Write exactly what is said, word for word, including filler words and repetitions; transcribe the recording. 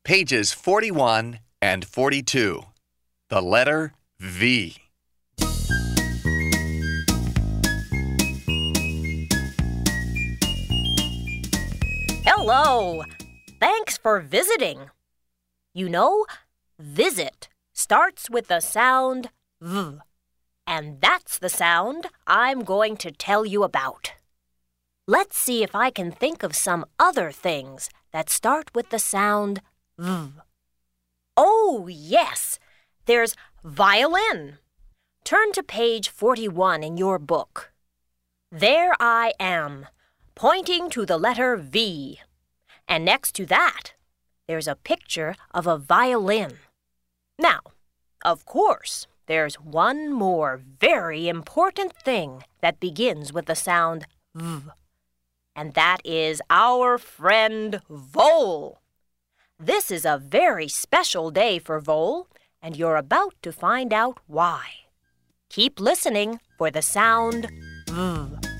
Pages forty-one and forty-two. The letter V. Hello! Thanks for visiting. You know, visit starts with the sound V, and that's the sound I'm going to tell you about. Let's see if I can think of some other things that start with the sound V. Oh, yes! There's violin. Turn to page forty-one in your book. There I am, pointing to the letter V. And next to that, there's a picture of a violin. Now, of course, there's one more very important thing that begins with the sound V. And that is our friend Vole. This is a very special day for Vole, and you're about to find out why. Keep listening for the sound V.